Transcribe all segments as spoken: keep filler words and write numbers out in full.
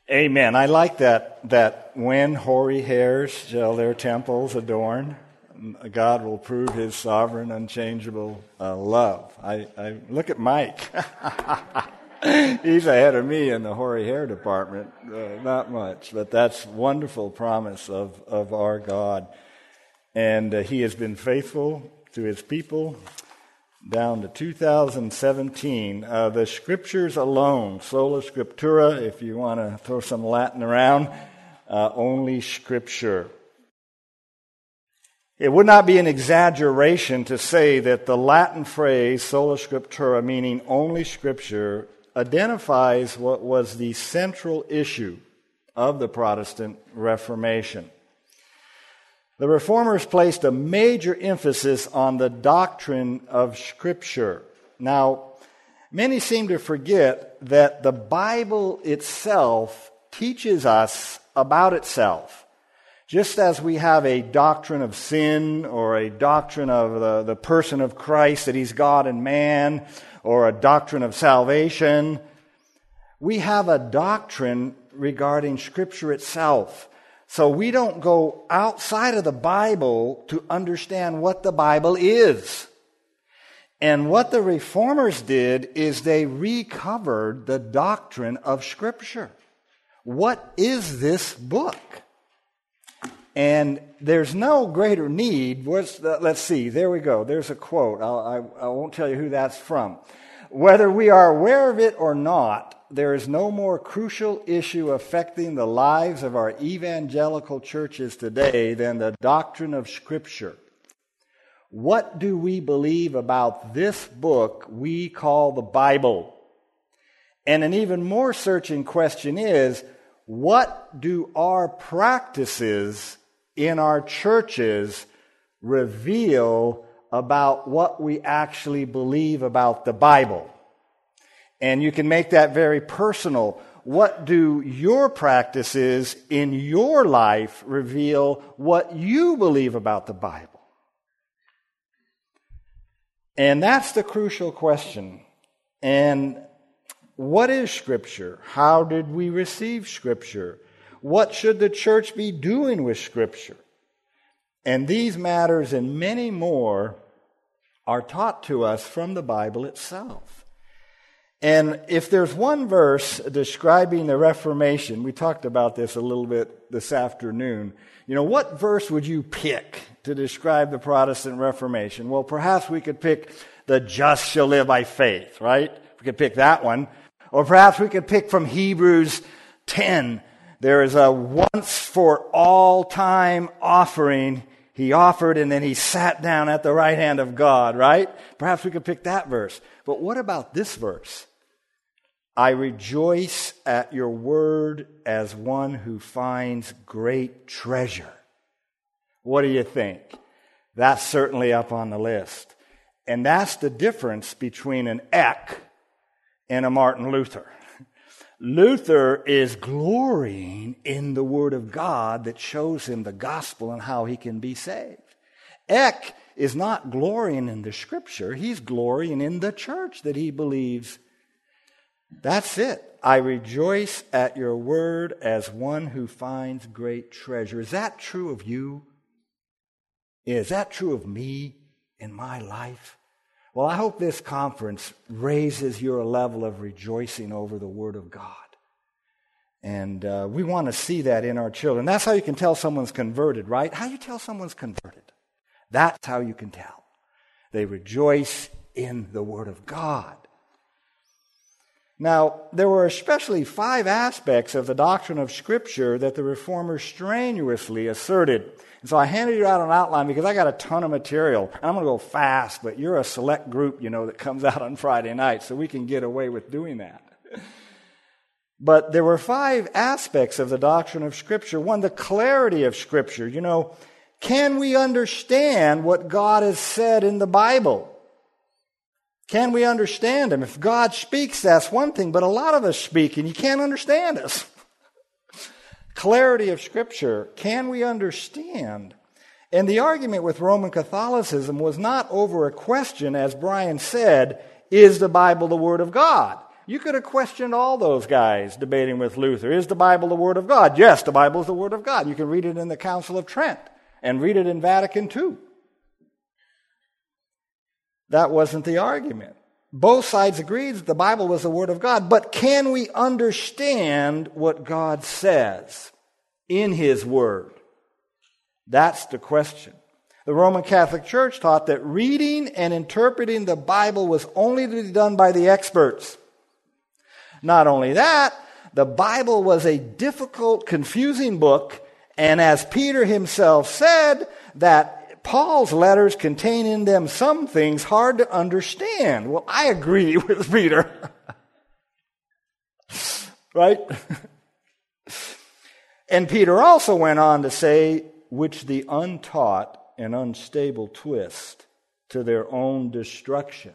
Amen. I like that, that when hoary hairs shall their temples adorn, God will prove his sovereign, unchangeable uh, love. I, I look at Mike. He's ahead of me in the hoary hair department. Uh, not much, but that's wonderful promise of, of our God. And uh, he has been faithful to his people down to two thousand seventeen. Uh, the Scriptures alone, sola scriptura, if you want to throw some Latin around, uh, only Scripture. It would not be an exaggeration to say that the Latin phrase sola scriptura, meaning only Scripture, identifies what was the central issue of the Protestant Reformation. The Reformers placed a major emphasis on the doctrine of Scripture. Now, many seem to forget that the Bible itself teaches us about itself. Just as we have a doctrine of sin or a doctrine of the, the person of Christ, that he's God and man, or a doctrine of salvation, we have a doctrine regarding Scripture itself. So we don't go outside of the Bible to understand what the Bible is. And what the Reformers did is they recovered the doctrine of Scripture. What is this book? And there's no greater need. What's the, let's see, there we go. There's a quote. I'll, I, I won't tell you who that's from. Whether we are aware of it or not, there is no more crucial issue affecting the lives of our evangelical churches today than the doctrine of Scripture. What do we believe about this book we call the Bible? And an even more searching question is, what do our practices in our churches reveal about what we actually believe about the Bible? And you can make that very personal. What do your practices in your life reveal what you believe about the Bible? And that's the crucial question. And what is Scripture? How did we receive Scripture? What should the church be doing with Scripture? And these matters and many more are taught to us from the Bible itself. And if there's one verse describing the Reformation, we talked about this a little bit this afternoon, you know, what verse would you pick to describe the Protestant Reformation? Well, perhaps we could pick the just shall live by faith, right? We could pick that one. Or perhaps we could pick from Hebrews ten. There is a once for all time offering. He offered and then he sat down at the right hand of God, right? Perhaps we could pick that verse. But what about this verse? I rejoice at your word as one who finds great treasure. What do you think? That's certainly up on the list. And that's the difference between an Eck and a Martin Luther. Luther is glorying in the Word of God that shows him the gospel and how he can be saved. Eck is not glorying in the Scripture. He's glorying in the church that he believes. That's it. I rejoice at your word as one who finds great treasure. Is that true of you? Is that true of me in my life? Well, I hope this conference raises your level of rejoicing over the Word of God. And uh, we want to see that in our children. That's how you can tell someone's converted, right? How do you tell someone's converted? That's how you can tell. They rejoice in the Word of God. Now, there were especially five aspects of the doctrine of Scripture that the Reformers strenuously asserted. And so I handed you out an outline because I got a ton of material. And I'm going to go fast, but you're a select group, you know, that comes out on Friday night, so we can get away with doing that. But there were five aspects of the doctrine of Scripture. One, the clarity of Scripture. You know, can we understand what God has said in the Bible? Can we understand Him? If God speaks, that's one thing, but a lot of us speak and you can't understand us. Clarity of Scripture. Can we understand? And the argument with Roman Catholicism was not over a question, as Brian said, is the Bible the Word of God? You could have questioned all those guys debating with Luther. Is the Bible the Word of God? Yes, the Bible is the Word of God. You can read it in the Council of Trent and read it in Vatican two. That wasn't the argument. Both sides agreed that the Bible was the Word of God, but can we understand what God says in His Word? That's the question. The Roman Catholic Church taught that reading and interpreting the Bible was only to be done by the experts. Not only that, the Bible was a difficult, confusing book, and as Peter himself said, that Paul's letters contain in them some things hard to understand. Well, I agree with Peter. Right? And Peter also went on to say, which the untaught and unstable twist to their own destruction,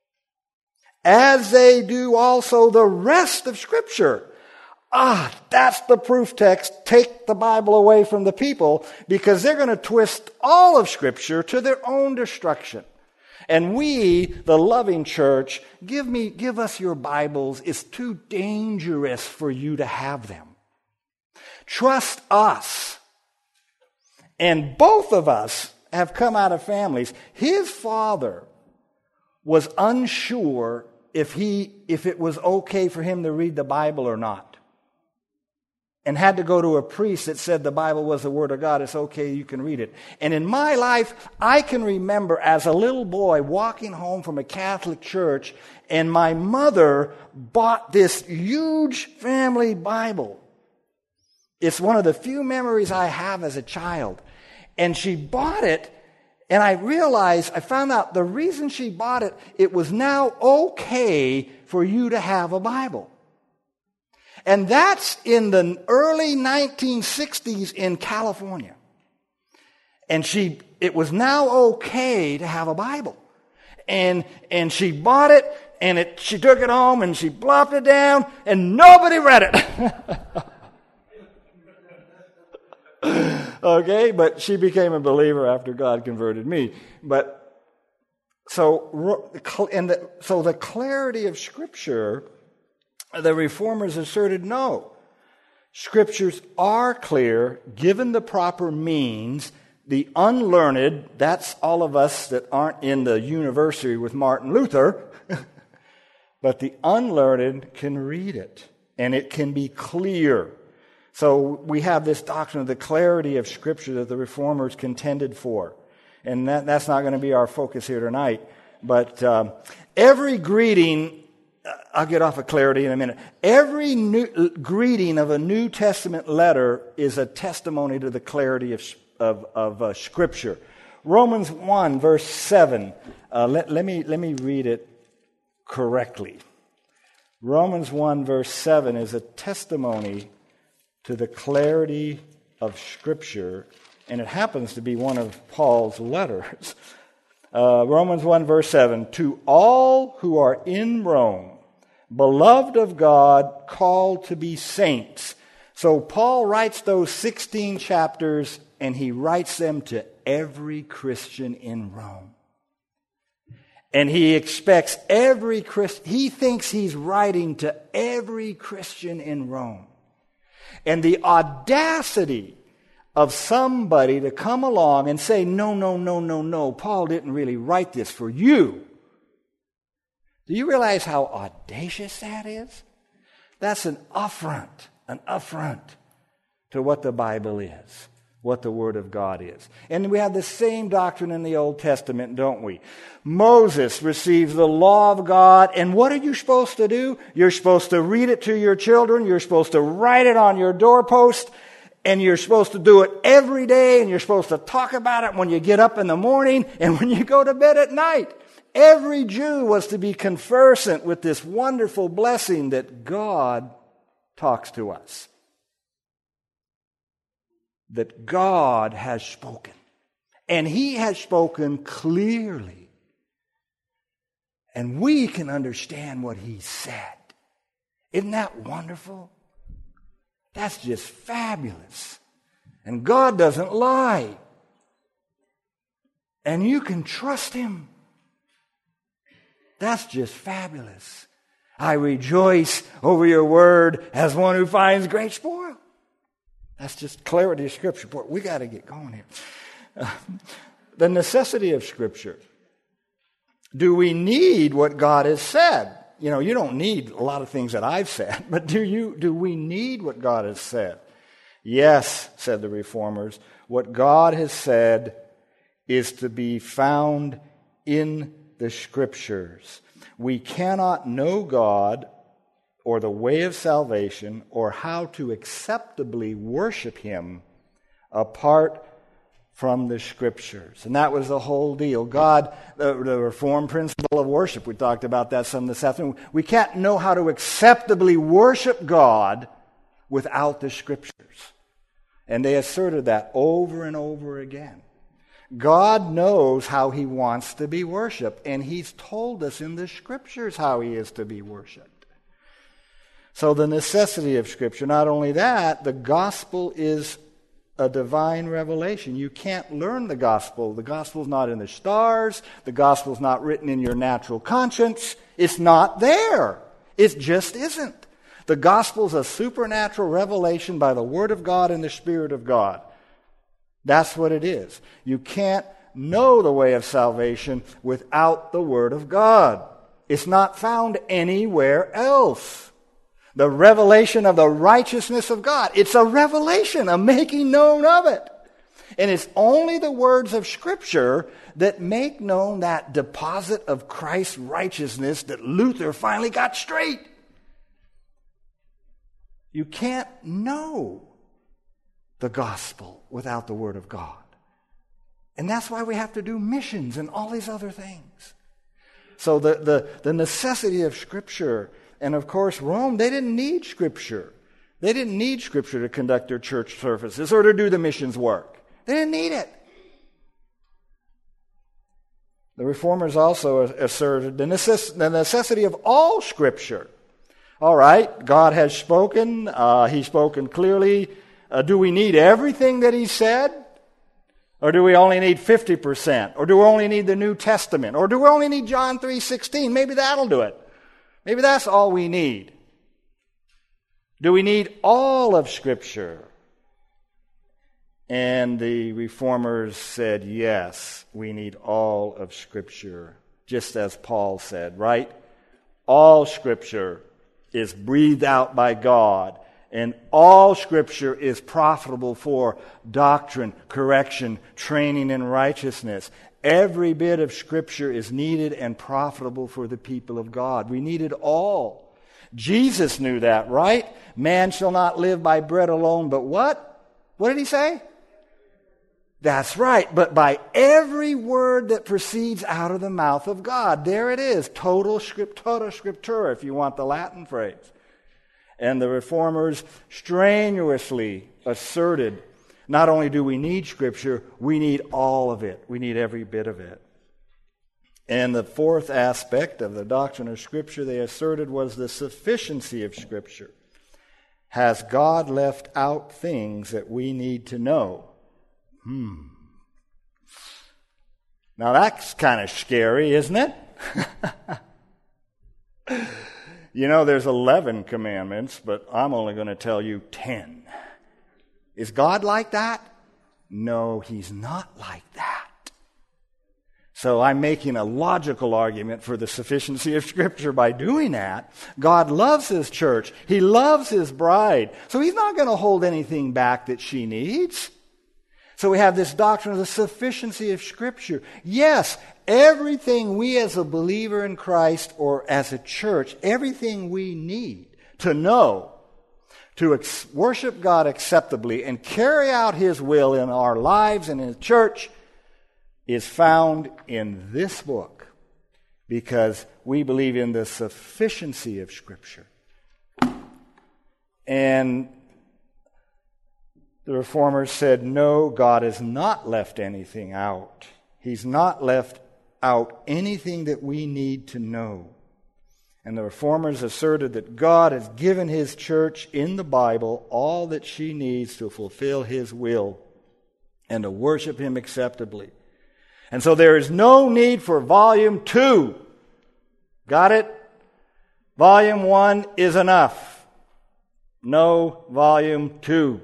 as they do also the rest of Scripture. Ah, that's the proof text. Take the Bible away from the people, because they're going to twist all of Scripture to their own destruction. And we, the loving church, give me, give us your Bibles. It's too dangerous for you to have them. Trust us. And both of us have come out of families. His father was unsure if he, if it was okay for him to read the Bible or not, and had to go to a priest that said the Bible was the Word of God. It's okay, you can read it. And in my life, I can remember as a little boy walking home from a Catholic church, and my mother bought this huge family Bible. It's one of the few memories I have as a child. And she bought it, and I realized, I found out the reason she bought it, it was now okay for you to have a Bible. And that's in the early nineteen sixties in California. And she, it was now okay to have a Bible. And, and she bought it, and it, she took it home, and she plopped it down, and nobody read it. Okay, but she became a believer after God converted me. But, so, and the, so the clarity of Scripture, the Reformers asserted no. Scriptures are clear, given the proper means. The unlearned, that's all of us that aren't in the university with Martin Luther, but the unlearned can read it, and it can be clear. So we have this doctrine of the clarity of Scripture that the Reformers contended for. And that, that's not going to be our focus here tonight. But um, every greeting... I'll get off of clarity in a minute. Every new, greeting of a New Testament letter is a testimony to the clarity of, of, of uh, Scripture. Romans one, verse seven. Uh, let, let, me, let me read it correctly. Romans one, verse seven is a testimony to the clarity of Scripture, and it happens to be one of Paul's letters. Uh, Romans one, verse seven, to all who are in Rome, beloved of God, called to be saints. So Paul writes those sixteen chapters, and he writes them to every Christian in Rome. And he expects every Christian, he thinks he's writing to every Christian in Rome. And the audacity of somebody to come along and say, no, no, no, no, no, Paul didn't really write this for you. Do you realize how audacious that is? That's an affront, an affront to what the Bible is, what the Word of God is. And we have the same doctrine in the Old Testament, don't we? Moses receives the law of God, and what are you supposed to do? You're supposed to read it to your children, you're supposed to write it on your doorpost, and you're supposed to do it every day, and you're supposed to talk about it when you get up in the morning and when you go to bed at night. Every Jew was to be conversant with this wonderful blessing that God talks to us. That God has spoken. And He has spoken clearly. And we can understand what He said. Isn't that wonderful? That's just fabulous. And God doesn't lie. And you can trust Him. That's just fabulous. I rejoice over your word as one who finds great spoil. That's just clarity of Scripture. Boy, we got to get going here. Uh, the necessity of Scripture. Do we need what God has said? You know, you don't need a lot of things that I've said, but do you? Do we need what God has said? Yes, said the Reformers. What God has said is to be found in the Scriptures. We cannot know God or the way of salvation or how to acceptably worship Him apart from the Scriptures. And that was the whole deal. God, the, the Reformed principle of worship, we talked about that some this afternoon. We can't know how to acceptably worship God without the Scriptures. And they asserted that over and over again. God knows how He wants to be worshiped, and He's told us in the Scriptures how He is to be worshiped. So the necessity of Scripture, not only that, the gospel is a divine revelation. You can't learn the gospel. The gospel's not in the stars. The gospel's not written in your natural conscience. It's not there. It just isn't. The gospel's a supernatural revelation by the Word of God and the Spirit of God. That's what it is. You can't know the way of salvation without the Word of God. It's not found anywhere else. The revelation of the righteousness of God. It's a revelation, a making known of it. And it's only the words of Scripture that make known that deposit of Christ's righteousness that Luther finally got straight. You can't know the gospel without the Word of God. And that's why we have to do missions and all these other things. So the, the, the necessity of Scripture, and of course Rome, they didn't need Scripture. They didn't need Scripture to conduct their church services or to do the missions work. They didn't need it. The Reformers also asserted the necess- the necessity of all Scripture. All right, God has spoken. Uh, he's spoken clearly. Uh, do we need everything that He said? Or do we only need fifty percent? Or do we only need the New Testament? Or do we only need John three sixteen? Maybe that'll do it. Maybe that's all we need. Do we need all of Scripture? And the Reformers said, yes, we need all of Scripture. Just as Paul said, right? All Scripture is breathed out by God. And all Scripture is profitable for doctrine, correction, training in righteousness. Every bit of Scripture is needed and profitable for the people of God. We need it all. Jesus knew that, right? Man shall not live by bread alone, but what? What did He say? That's right, but by every word that proceeds out of the mouth of God. There it is, total scriptura scriptura, if you want the Latin phrase. And the Reformers strenuously asserted, not only do we need Scripture, we need all of it. We need every bit of it. And the fourth aspect of the doctrine of Scripture they asserted was the sufficiency of Scripture. Has God left out things that we need to know? Hmm. Now that's kind of scary, isn't it? You know, there's eleven commandments, but I'm only going to tell you ten. Is God like that? No, He's not like that. So I'm making a logical argument for the sufficiency of Scripture by doing that. God loves His church. He loves His bride. So He's not going to hold anything back that she needs. So we have this doctrine of the sufficiency of Scripture. Yes, everything we as a believer in Christ or as a church, everything we need to know, to ex- worship God acceptably and carry out His will in our lives and in the church is found in this book because we believe in the sufficiency of Scripture. And the Reformers said, no, God has not left anything out. He's not left out anything that we need to know. And the Reformers asserted that God has given His church in the Bible all that she needs to fulfill His will and to worship Him acceptably. And so there is no need for volume two. Got it? Volume one is enough. No volume two.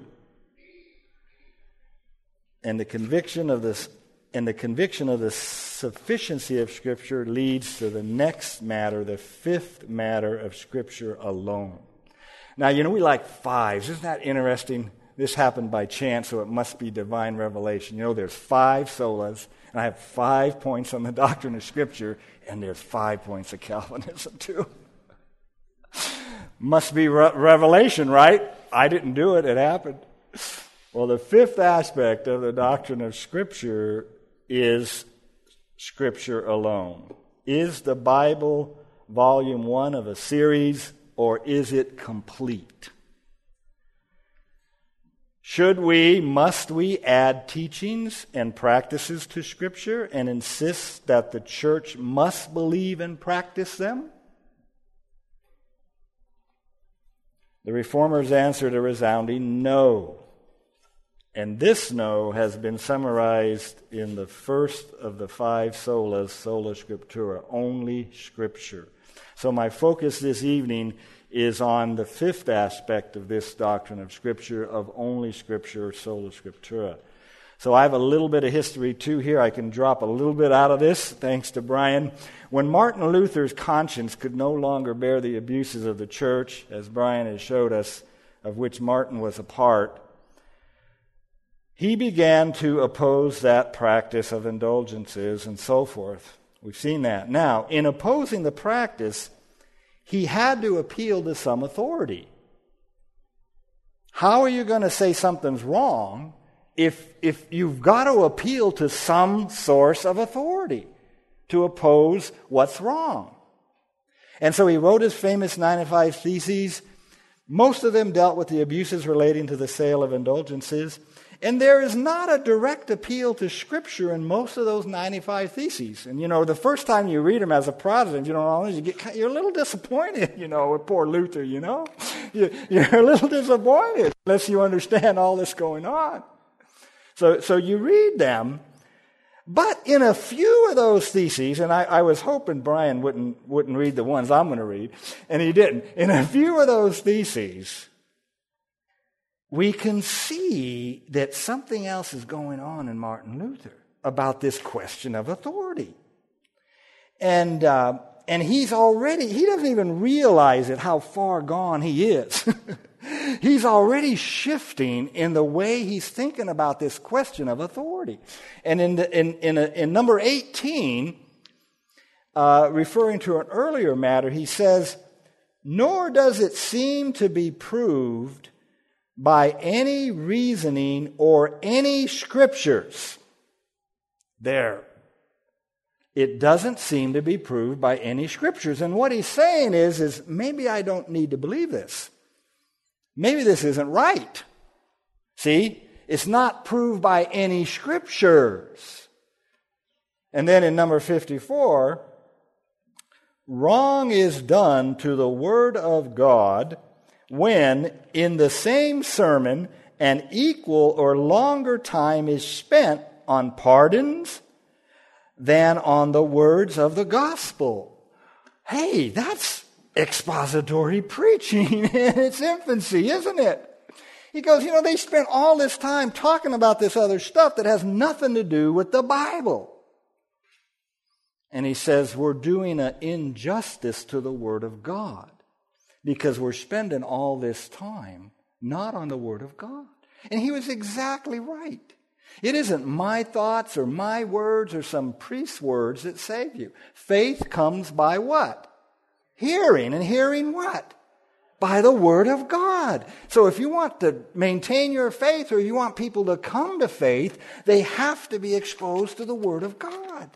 And the conviction of this and the conviction of the sufficiency of Scripture leads to the next matter, the fifth matter of Scripture alone. Now, you know, we like fives. Isn't that interesting? This happened by chance, so it must be divine revelation. You know, there's five solas, and I have five points on the doctrine of Scripture, and there's five points of Calvinism, too. Must be re- revelation, right? I didn't do it. It happened. Well, the fifth aspect of the doctrine of Scripture is Scripture alone. Is the Bible volume one of a series, or is it complete? Should we, must we add teachings and practices to Scripture and insist that the church must believe and practice them? The Reformers answered a resounding no. And this no has been summarized in the first of the five solas, sola scriptura, only Scripture. So my focus this evening is on the fifth aspect of this doctrine of Scripture, of only Scripture, sola scriptura. So I have a little bit of history too here. I can drop a little bit out of this, thanks to Brian. When Martin Luther's conscience could no longer bear the abuses of the church, as Brian has showed us, of which Martin was a part, he began to oppose that practice of indulgences and so forth. We've seen that. Now, in opposing the practice, he had to appeal to some authority. How are you going to say something's wrong if, if you've got to appeal to some source of authority to oppose what's wrong? And so he wrote his famous ninety-five Theses. Most of them dealt with the abuses relating to the sale of indulgences. And there is not a direct appeal to Scripture in most of those ninety-five Theses. And, you know, the first time you read them as a Protestant, you know, you get, you're a little disappointed, you know, with poor Luther, you know. You, you're a little disappointed unless you understand all this going on. So, so you read them. But in a few of those theses, and I, I was hoping Brian wouldn't, wouldn't read the ones I'm going to read, and he didn't. In a few of those theses, we can see that something else is going on in Martin Luther about this question of authority. And uh, and he's already, he doesn't even realize it, how far gone he is. He's already shifting in the way he's thinking about this question of authority. And in the, in in, a, in number eighteen, uh, referring to an earlier matter, he says, "Nor does it seem to be proved by any reasoning or any scriptures." There. It doesn't seem to be proved by any scriptures. And what he's saying is, is maybe I don't need to believe this. Maybe this isn't right. See? It's not proved by any scriptures. And then in number fifty-four, wrong is done to the Word of God when in the same sermon an equal or longer time is spent on pardons than on the words of the gospel. Hey, that's expository preaching in its infancy, isn't it? He goes, you know, they spent all this time talking about this other stuff that has nothing to do with the Bible. And he says we're doing an injustice to the Word of God because we're spending all this time not on the Word of God. And he was exactly right. It isn't my thoughts or my words or some priest's words that save you. Faith comes by what? Hearing. And hearing what? By the Word of God. So if you want to maintain your faith or you want people to come to faith, they have to be exposed to the Word of God.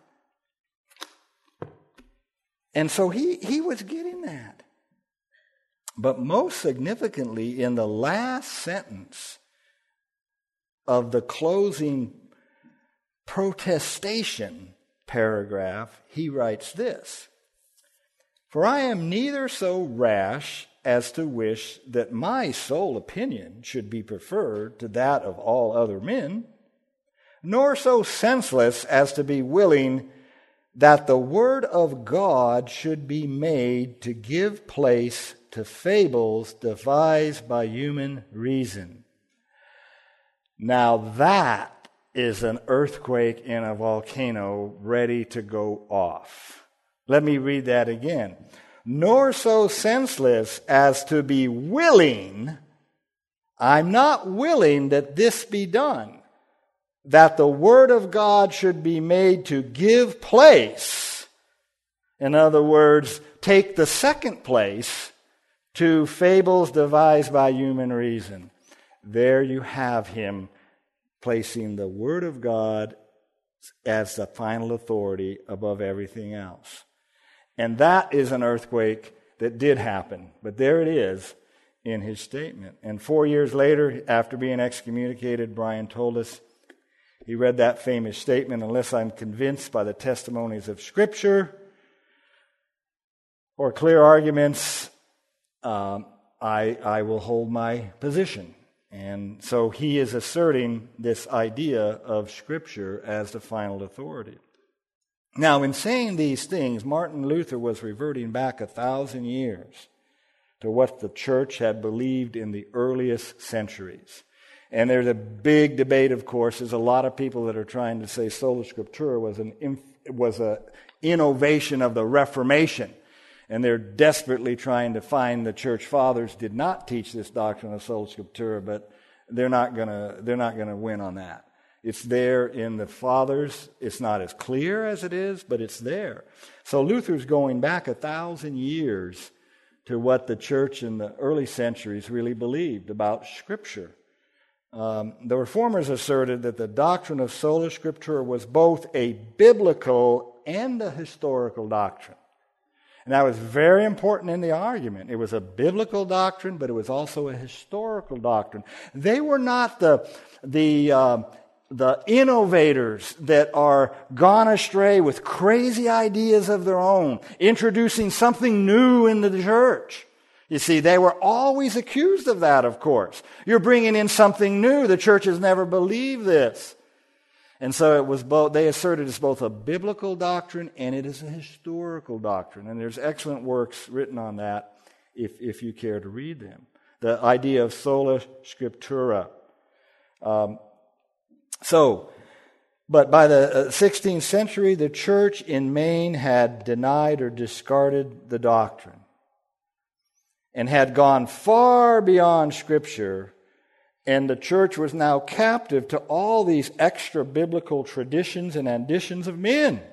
And so he, he was getting that. But most significantly, in the last sentence of the closing protestation paragraph, he writes this: "For I am neither so rash as to wish that my sole opinion should be preferred to that of all other men, nor so senseless as to be willing that the word of God should be made to give place to fables devised by human reason. Now that is an earthquake in a volcano ready to go off. Let me read that again. Nor so senseless as to be willing, I'm not willing that this be done, that the word of God should be made to give place, in other words, take the second place, to fables devised by human reason. There you have him placing the word of God as the final authority above everything else. And that is an earthquake that did happen. But there it is in his statement. And four years later, after being excommunicated, Brian told us, he read that famous statement, unless I'm convinced by the testimonies of Scripture or clear arguments, um, I, I will hold my position. And so he is asserting this idea of Scripture as the final authority. Now, in saying these things, Martin Luther was reverting back a thousand years to what the church had believed in the earliest centuries. And there's a big debate, of course. There's a lot of people that are trying to say sola scriptura was an was a innovation of the Reformation. And they're desperately trying to find the church fathers did not teach this doctrine of sola scriptura, but they're not gonna they're not gonna win on that. It's there in the fathers. It's not as clear as it is, but it's there. So Luther's going back a thousand years to what the church in the early centuries really believed about Scripture. Um, the Reformers asserted that the doctrine of sola scriptura was both a biblical and a historical doctrine. And that was very important in the argument. It was a biblical doctrine, but it was also a historical doctrine. They were not the the um, the innovators that are gone astray with crazy ideas of their own, introducing something new into the church. You see, they were always accused of that, of course. You're bringing in something new. The church has never believed this. And so it was both, they asserted it's both a biblical doctrine and it is a historical doctrine. And there's excellent works written on that if, if you care to read them. The idea of sola scriptura. Um, so, but by the sixteenth century, the church in Maine had denied or discarded the doctrine and had gone far beyond Scripture. And the church was now captive to all these extra biblical traditions and additions of men.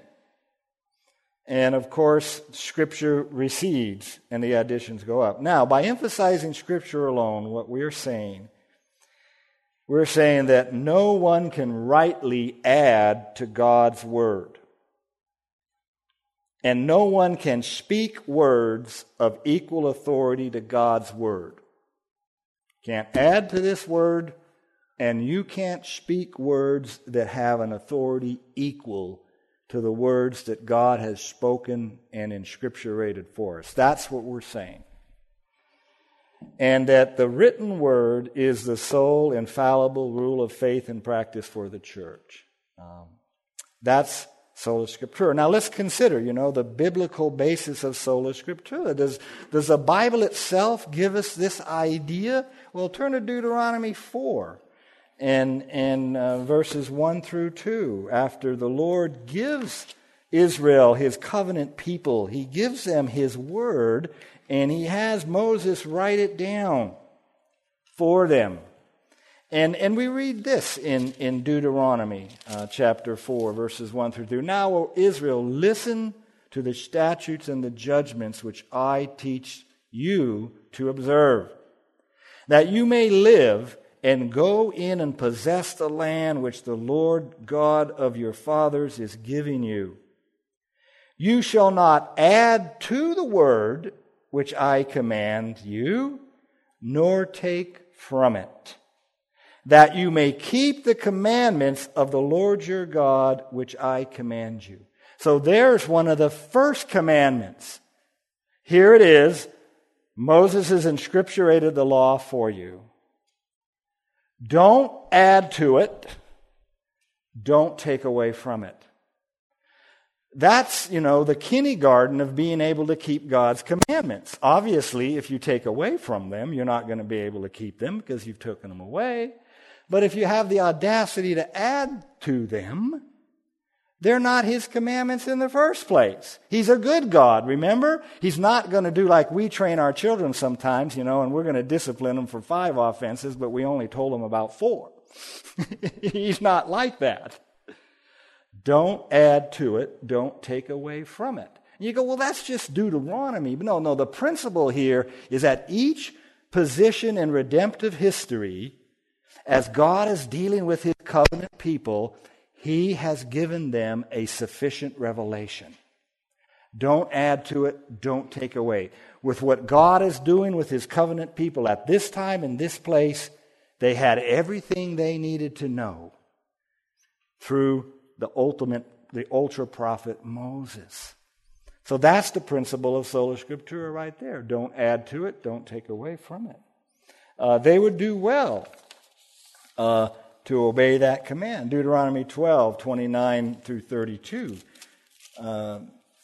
And of course, Scripture recedes and the additions go up. Now, by emphasizing Scripture alone, what we're saying, we're saying that no one can rightly add to God's Word. And no one can speak words of equal authority to God's Word. Can't add to this word, and you can't speak words that have an authority equal to the words that God has spoken and inscripturated for us. That's what we're saying. And that the written word is the sole infallible rule of faith and practice for the church. Um, that's sola scriptura. Now let's consider, you know, the biblical basis of sola scriptura. Does, does the Bible itself give us this idea? Well, turn to Deuteronomy four and, and uh, verses one through two. After the Lord gives Israel, his covenant people, he gives them his word, and he has Moses write it down for them. And and we read this in, in Deuteronomy uh, chapter four, verses one through two. Now, O Israel, listen to the statutes and the judgments which I teach you to observe, that you may live and go in and possess the land which the Lord God of your fathers is giving you. You shall not add to the word which I command you, nor take from it, that you may keep the commandments of the Lord your God, which I command you. So there's one of the first commandments. Here it is. Moses has inscripturated the law for you. Don't add to it. Don't take away from it. That's, you know, the kindergarten of being able to keep God's commandments. Obviously, if you take away from them, you're not going to be able to keep them because you've taken them away. But if you have the audacity to add to them, they're not His commandments in the first place. He's a good God, remember? He's not going to do like we train our children sometimes, you know, and we're going to discipline them for five offenses, but we only told them about four. He's not like that. Don't add to it. Don't take away from it. And you go, well, that's just Deuteronomy. But no, no, the principle here is that each position in redemptive history, as God is dealing with His covenant people, He has given them a sufficient revelation. Don't add to it. Don't take away. With what God is doing with His covenant people at this time in this place, they had everything they needed to know through the ultimate, the ultra prophet Moses. So that's the principle of Sola Scriptura right there. Don't add to it. Don't take away from it. Uh, they would do well uh, to obey that command. Deuteronomy twelve, twenty-nine through thirty-two. Uh,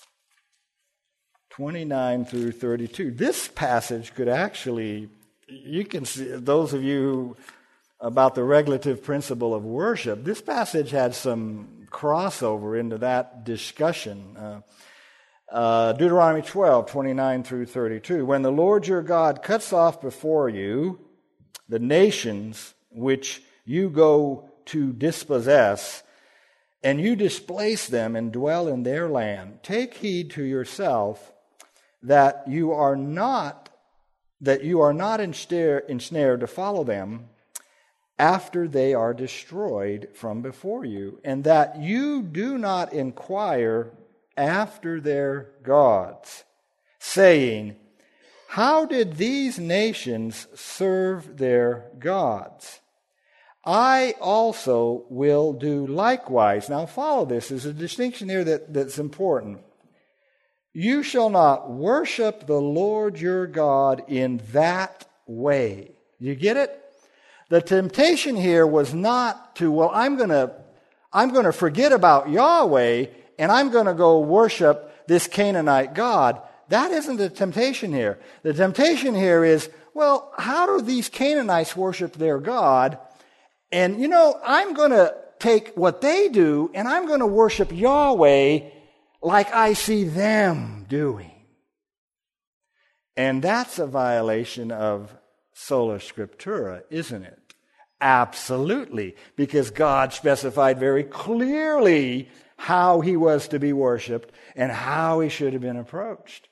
twenty-nine through thirty-two. This passage could actually, you can see, those of you about the regulative principle of worship, this passage had some crossover into that discussion. Uh, uh, Deuteronomy twelve, twenty-nine through thirty-two. When the Lord your God cuts off before you the nations which you go to dispossess, and you displace them and dwell in their land, take heed to yourself that you are not that you are not ensnared, ensnared to follow them after they are destroyed from before you, and that you do not inquire after their gods, saying, how did these nations serve their gods? I also will do likewise. Now follow this. There's a distinction here that, that's important. You shall not worship the Lord your God in that way. You get it? The temptation here was not to, well, I'm going to I'm going to forget about Yahweh and I'm going to go worship this Canaanite god. That isn't the temptation here. The temptation here is, well, how do these Canaanites worship their God? And, you know, I'm going to take what they do and I'm going to worship Yahweh like I see them doing. And that's a violation of Sola Scriptura, isn't it? Absolutely, because God specified very clearly how He was to be worshipped and how He should have been approached.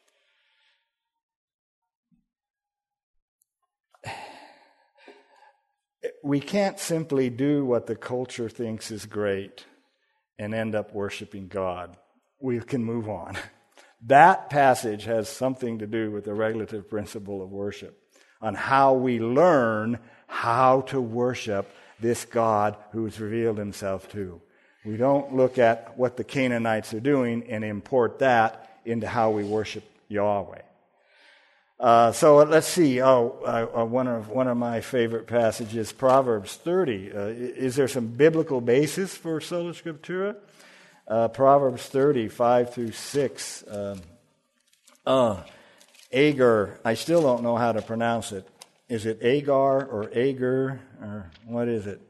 We can't simply do what the culture thinks is great and end up worshiping God. We can move on. That passage has something to do with the regulative principle of worship, on how we learn how to worship this God who's revealed Himself to. We don't look at what the Canaanites are doing and import that into how we worship Yahweh. Uh, so let's see. Oh, uh, one of one of my favorite passages, Proverbs thirty. Uh, is there some biblical basis for Sola Scriptura? Uh, Proverbs thirty, five through six. Um, uh, Agar, I still don't know how to pronounce it. Is it Agar or Agar or what is it?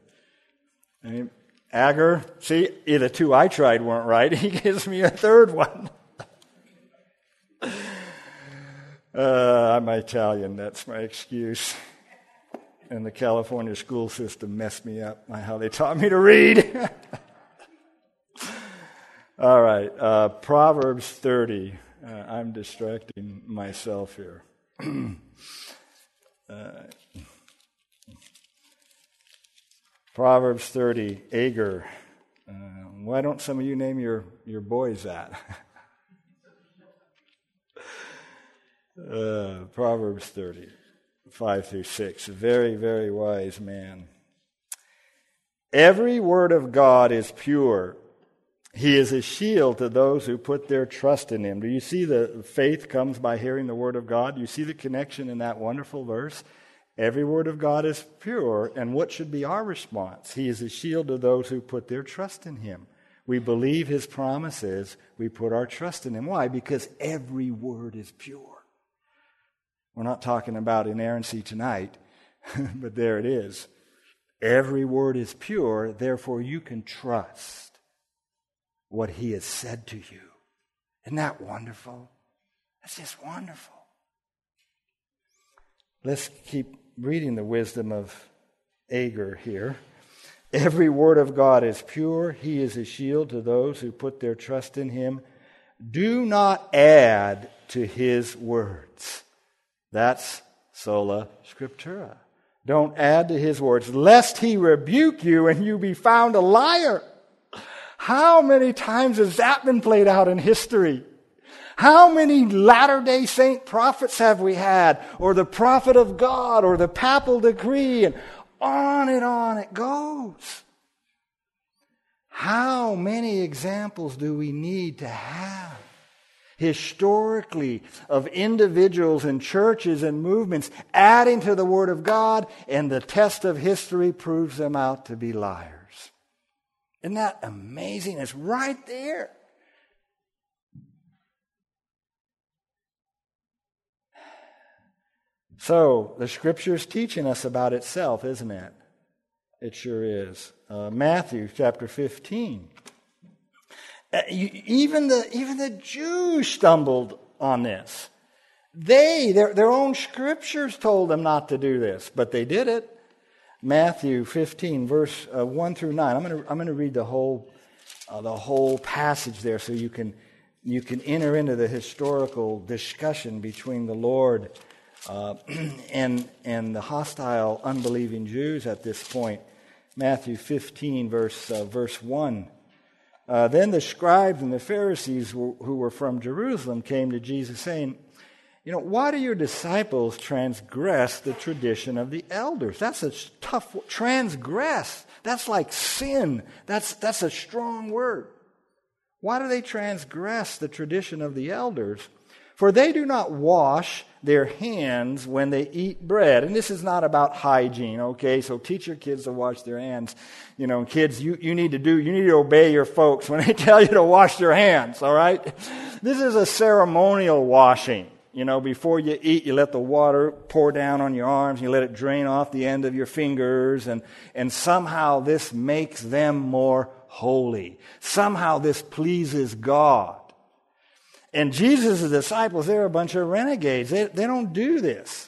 Agar? See, the two I tried weren't right. He gives me a third one. uh, I'm Italian. That's my excuse. And the California school system messed me up by how they taught me to read. All right, uh, Proverbs thirty. Uh, I'm distracting myself here. uh, Proverbs thirty, Agar. Uh, why don't some of you name your, your boys that? uh, Proverbs thirty, five through six. A very, very wise man. Every word of God is pure. He is a shield to those who put their trust in Him. Do you see the faith comes by hearing the Word of God? Do you see the connection in that wonderful verse? Every word of God is pure, and what should be our response? He is a shield to those who put their trust in Him. We believe His promises. We put our trust in Him. Why? Because every word is pure. We're not talking about inerrancy tonight, but there it is. Every word is pure, therefore you can trust what He has said to you. Isn't that wonderful? That's just wonderful. Let's keep reading the wisdom of Agur here. Every word of God is pure. He is a shield to those who put their trust in Him. Do not add to His words. That's sola scriptura. Don't add to His words, lest He rebuke you and you be found a liar. How many times has that been played out in history? How many Latter-day Saint prophets have we had? Or the prophet of God, or the papal decree, and on and on it goes. How many examples do we need to have historically of individuals and churches and movements adding to the Word of God, and the test of history proves them out to be liars? Isn't that amazing? It's right there. So, the Scripture's teaching us about itself, isn't it? It sure is. Uh, Matthew chapter fifteen. Uh, you, even the even the Jews stumbled on this. They, their, their own Scriptures told them not to do this, but they did it. Matthew fifteen, verse uh, one through nine. I'm going to I'm going to read the whole uh, the whole passage there, so you can you can enter into the historical discussion between the Lord Uh, and and the hostile, unbelieving Jews at this point. Matthew fifteen, verse uh, verse one. Uh, then the scribes and the Pharisees who, who were from Jerusalem came to Jesus saying, you know, why do your disciples transgress the tradition of the elders? That's a tough word. Transgress. That's like sin. That's, that's a strong word. Why do they transgress the tradition of the elders? For they do not wash their hands when they eat bread. And this is not about hygiene, okay? So teach your kids to wash their hands. You know, kids, you, you need to do, you need to obey your folks when they tell you to wash their hands, all right? This is a ceremonial washing. You know, before you eat, you let the water pour down on your arms, you let it drain off the end of your fingers, and, and somehow this makes them more holy. Somehow this pleases God. And Jesus' disciples, they're a bunch of renegades. They, they don't do this.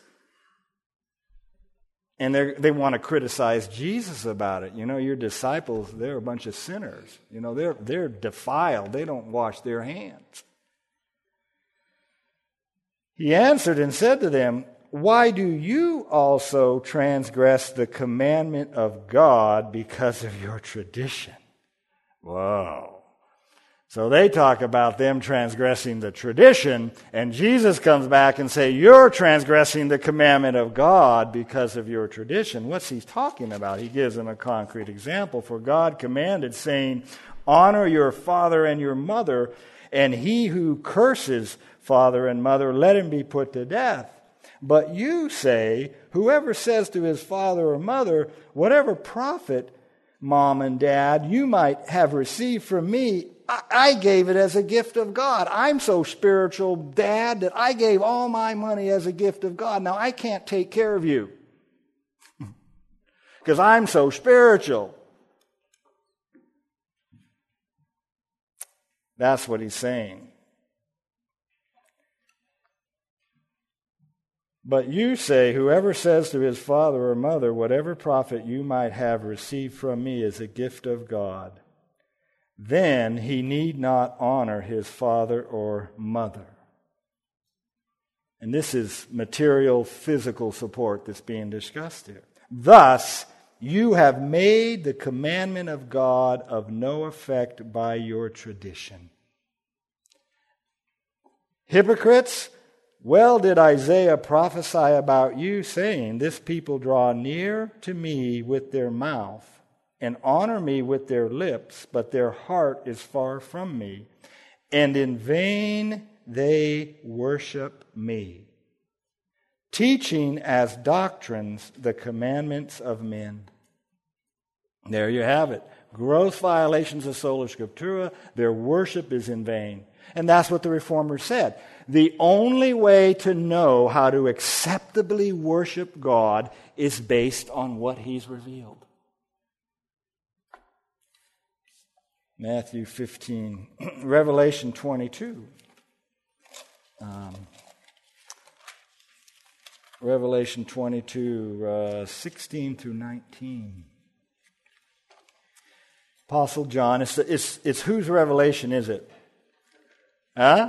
And they they want to criticize Jesus about it. You know, your disciples, they're a bunch of sinners. You know, they're they're defiled. They don't wash their hands. He answered and said to them, why do you also transgress the commandment of God because of your tradition? Whoa. So they talk about them transgressing the tradition, and Jesus comes back and says, you're transgressing the commandment of God because of your tradition. What's he talking about? He gives them a concrete example. For God commanded, saying, honor your father and your mother, and he who curses father and mother, let him be put to death. But you say, whoever says to his father or mother, whatever profit, mom and dad, you might have received from me, I gave it as a gift of God. I'm so spiritual, Dad, that I gave all my money as a gift of God. Now, I can't take care of you because I'm so spiritual. That's what he's saying. But you say, whoever says to his father or mother, whatever profit you might have received from me is a gift of God, then he need not honor his father or mother. And this is material, physical support that's being discussed here. Thus, you have made the commandment of God of no effect by your tradition. Hypocrites, well did Isaiah prophesy about you, saying, this people draw near to me with their mouth, and honor me with their lips, but their heart is far from me, and in vain they worship me, teaching as doctrines the commandments of men. There you have it. Gross violations of sola scriptura. Their worship is in vain. And that's what the Reformers said. The only way to know how to acceptably worship God is based on what He's revealed. Matthew fifteen, Revelation twenty-two. Um, Revelation twenty-two, uh, sixteen through nineteen. Apostle John, it's, it's, it's whose revelation is it? Huh?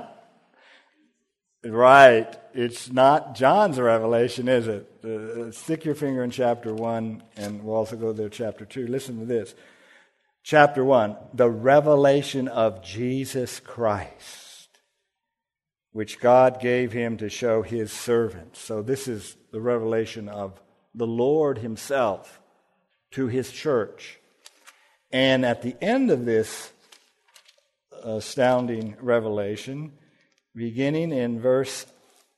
Right. It's not John's revelation, is it? Uh, stick your finger in chapter one, and we'll also go there to chapter two. Listen to this. Chapter one, the revelation of Jesus Christ, which God gave Him to show His servants. So this is the revelation of the Lord Himself to His church. And at the end of this astounding revelation, beginning in verse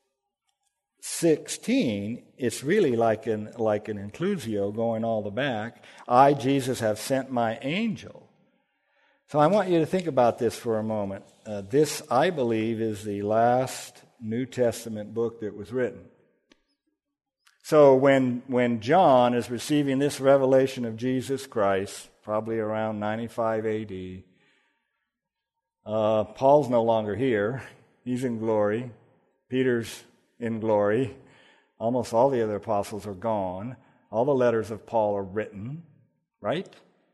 sixteen, it's really like an like an inclusio going all the back. I, Jesus, have sent my angel. So I want you to think about this for a moment. Uh, this, I believe, is the last New Testament book that was written. So when when John is receiving this revelation of Jesus Christ, probably around ninety-five A D, uh, Paul's no longer here. He's in glory. Peter's in glory. Almost all the other apostles are gone. All the letters of Paul are written, right?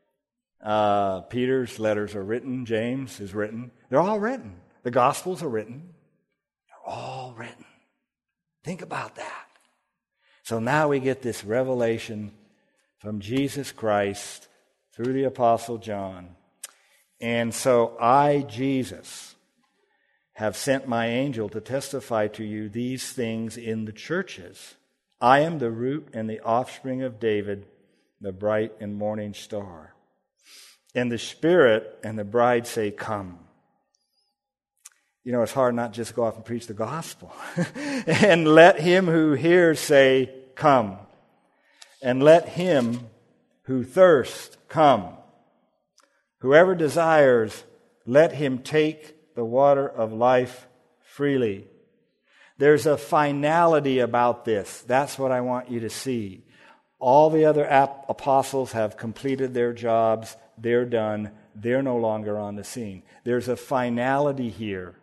Uh, Peter's letters are written. James is written. They're all written. The Gospels are written. They're all written. Think about that. So now we get this revelation from Jesus Christ through the Apostle John. And so I, Jesus, have sent my angel to testify to you these things in the churches. I am the root and the offspring of David, the bright and morning star. And the Spirit and the bride say, come. You know, it's hard not just to go off and preach the gospel. And let him who hears say, come. And let him who thirsts come. Whoever desires, let him take the water of life freely. There's a finality about this. That's what I want you to see. All the other ap- apostles have completed their jobs. They're done. They're no longer on the scene. There's a finality here.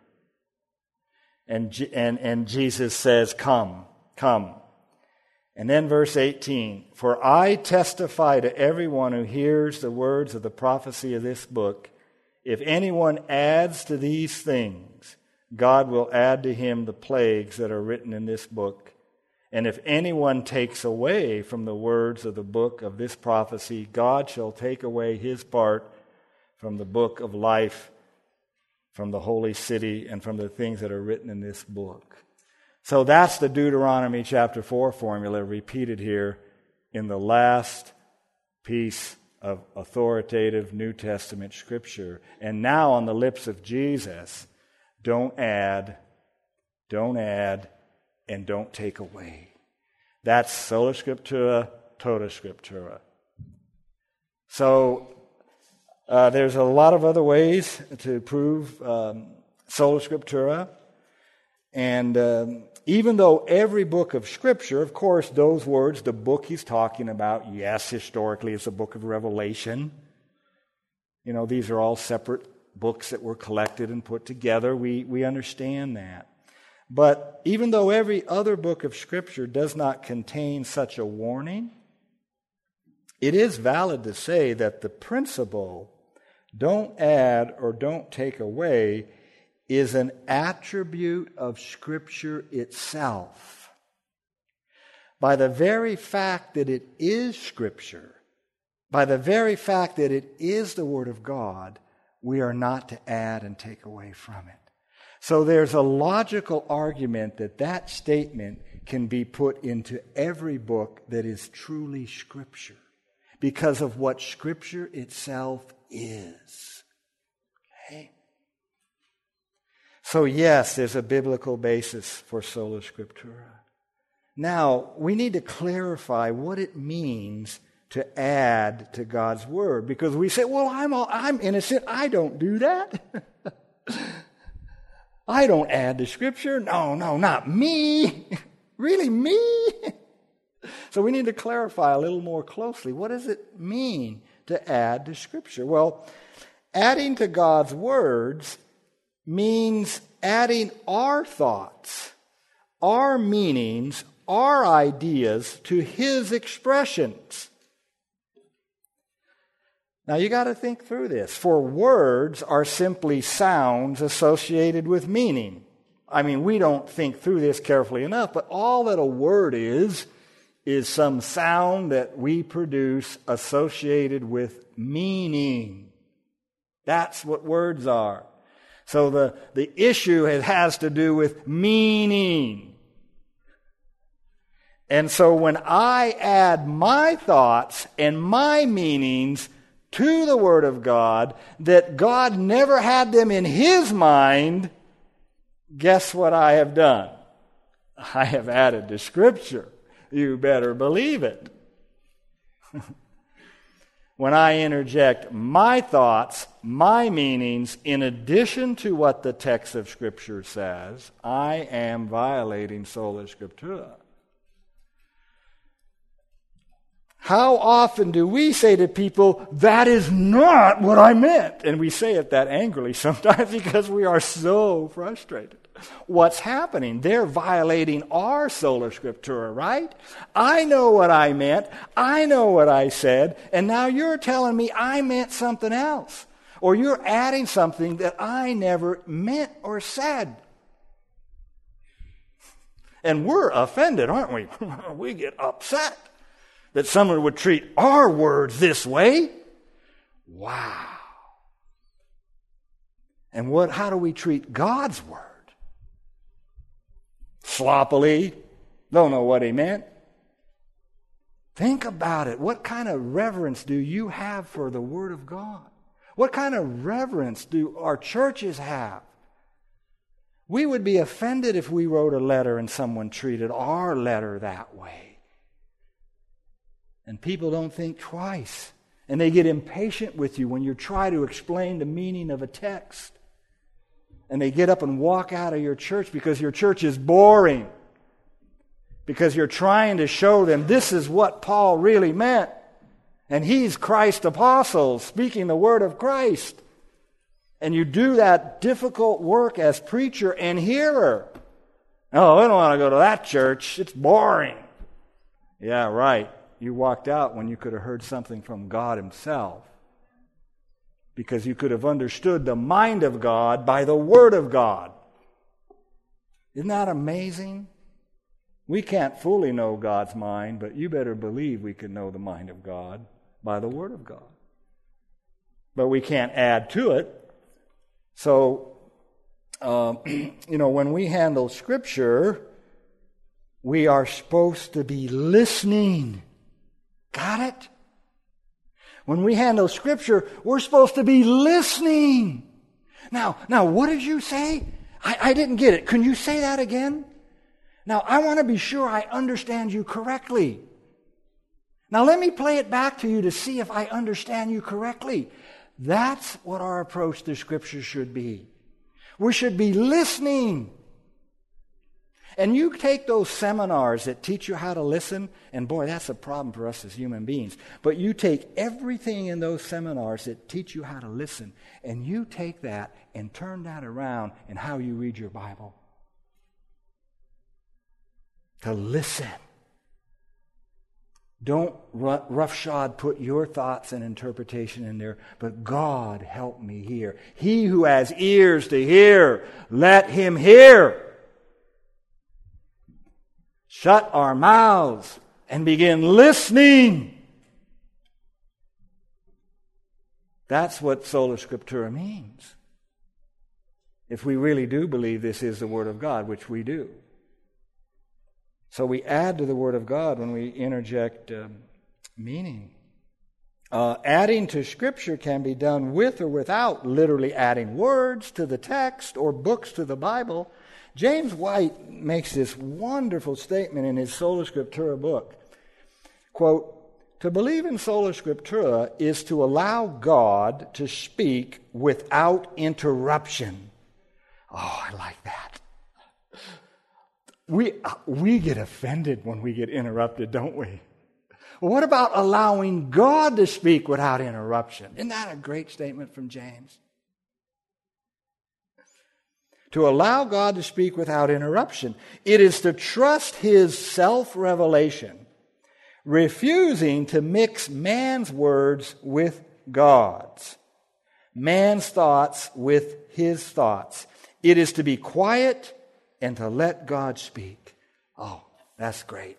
And, G- and, and Jesus says, come, come. And then verse eighteen, for I testify to everyone who hears the words of the prophecy of this book, if anyone adds to these things, God will add to him the plagues that are written in this book. And if anyone takes away from the words of the book of this prophecy, God shall take away his part from the book of life, from the holy city, and from the things that are written in this book. So that's the Deuteronomy chapter four formula repeated here in the last piece of authoritative New Testament scripture. And now on the lips of Jesus, don't add, don't add, and don't take away. That's sola scriptura, tota scriptura. So uh, there's a lot of other ways to prove um, sola scriptura. And um, even though every book of Scripture, of course, those words, the book he's talking about, yes, historically it's the book of Revelation. You know, these are all separate books that were collected and put together. We, we understand that. But even though every other book of Scripture does not contain such a warning, it is valid to say that the principle, don't add or don't take away, is an attribute of Scripture itself. By the very fact that it is Scripture, by the very fact that it is the Word of God, we are not to add and take away from it. So there's a logical argument that that statement can be put into every book that is truly Scripture because of what Scripture itself is. Okay? So yes, there's a biblical basis for sola scriptura. Now, we need to clarify what it means to add to God's Word. Because we say, well, I'm, all, I'm innocent. I don't do that. I don't add to Scripture. No, no, not me. Really, me? So we need to clarify a little more closely. What does it mean to add to Scripture? Well, adding to God's words means adding our thoughts, our meanings, our ideas to His expressions. Now you got to think through this. For words are simply sounds associated with meaning. I mean, we don't think through this carefully enough, but all that a word is, is some sound that we produce associated with meaning. That's what words are. So the, the issue has to do with meaning. And so when I add my thoughts and my meanings to the Word of God, that God never had them in His mind, guess what I have done? I have added to Scripture. You better believe it. When I interject my thoughts, my meanings, in addition to what the text of Scripture says, I am violating sola scriptura. How often do we say to people, that is not what I meant? And we say it that angrily sometimes because we are so frustrated. What's happening? They're violating our sola scriptura, right? I know what I meant. I know what I said. And now you're telling me I meant something else. Or you're adding something that I never meant or said. And we're offended, aren't we? We get upset that someone would treat our words this way. Wow. And what? How do we treat God's word? Sloppily, don't know what He meant. Think about it. What kind of reverence do you have for the Word of God? What kind of reverence do our churches have? We would be offended if we wrote a letter and someone treated our letter that way. And people don't think twice. And they get impatient with you when you try to explain the meaning of a text. And they get up and walk out of your church because your church is boring. Because you're trying to show them this is what Paul really meant. And he's Christ's apostle, speaking the word of Christ. And you do that difficult work as preacher and hearer. Oh, I don't want to go to that church. It's boring. Yeah, right. You walked out when you could have heard something from God Himself. Because you could have understood the mind of God by the Word of God. Isn't that amazing? We can't fully know God's mind, but you better believe we can know the mind of God by the Word of God. But we can't add to it. So, uh, you know, when we handle Scripture, we are supposed to be listening. Got it? When we handle Scripture, we're supposed to be listening. Now, now, what did you say? I, I didn't get it. Can you say that again? Now, I want to be sure I understand you correctly. Now, let me play it back to you to see if I understand you correctly. That's what our approach to Scripture should be. We should be listening. And you take those seminars that teach you how to listen, and boy, that's a problem for us as human beings. But you take everything in those seminars that teach you how to listen, and you take that and turn that around in how you read your Bible. To listen. Don't roughshod put your thoughts and interpretation in there, but God help me hear. He who has ears to hear, let him hear. Shut our mouths and begin listening. That's what sola scriptura means. If we really do believe this is the Word of God, which we do. So we add to the Word of God when we interject um, meaning. Uh, adding to Scripture can be done with or without literally adding words to the text or books to the Bible. James White makes this wonderful statement in his Sola Scriptura book. Quote, To believe in sola scriptura is to allow God to speak without interruption. Oh, I like that. We, we get offended when we get interrupted, don't we? Well, what about allowing God to speak without interruption? Isn't that a great statement from James? To allow God to speak without interruption. It is to trust His self-revelation, refusing to mix man's words with God's, man's thoughts with His thoughts. It is to be quiet and to let God speak. Oh, that's great.